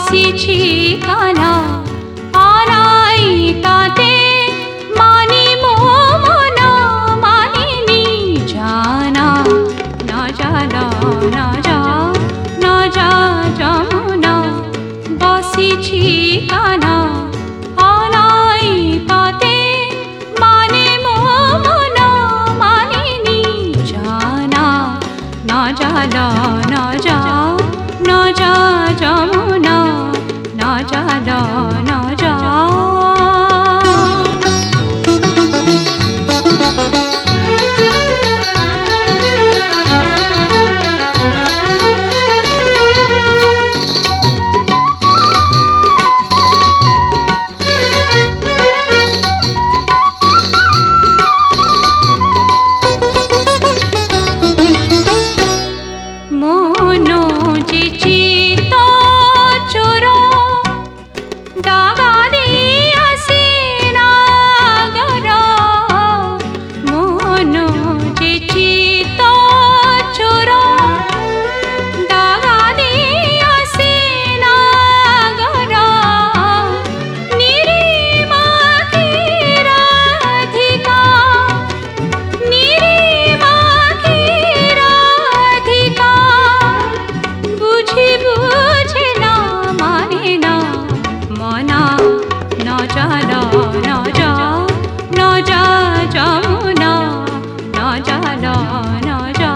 বসিছি কানা আনাই তাতে মানি মন মানিনি জানা না জানা না যা না যা যমুনা বসিছি কানা আনাই তাতে মানে মন মানিনি জানা না জানা না যা না যা যমুনা না জানা না যা মনো যে চিত চোর দাগা দিয়াছে নাগর মনো যে চিত চোর দাগা দিয়াছে নাগর নিরিমাখি রাধিকা নিরিমাখি রাধিকা বুঝি বুঝে না মানে না মনা না জানা না যা না যা যমুনা না জানা না যা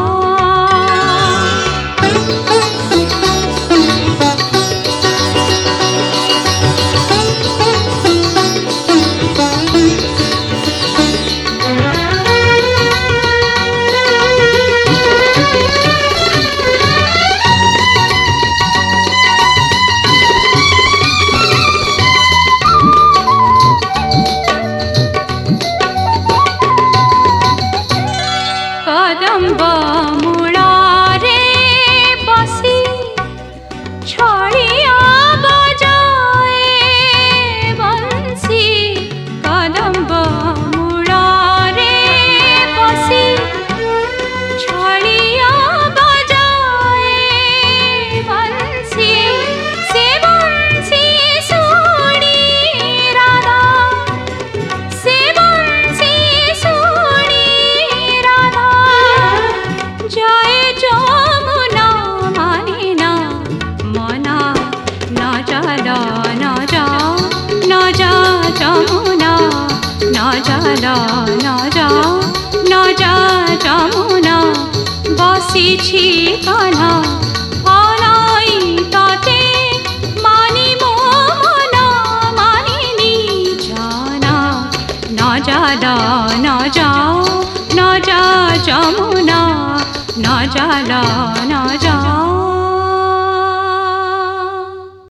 কদম্ব মূলারে বসি ছড়িয়া বাজায় বংশী কদম্ব মূলারে বসি ছড়িয়া বাজায় বংশী সে বংশী শুনি রাধা সে বংশী শুনি রাধা জয় যমুনা মানে না মনা না জানা না যা না যা যমুনা না জানা না যা না যা যমুনা বসিছি কানা আনাই তাতে মানি মন মানিনি জানা না জানা না যা না যা যমুনা না জানা না যা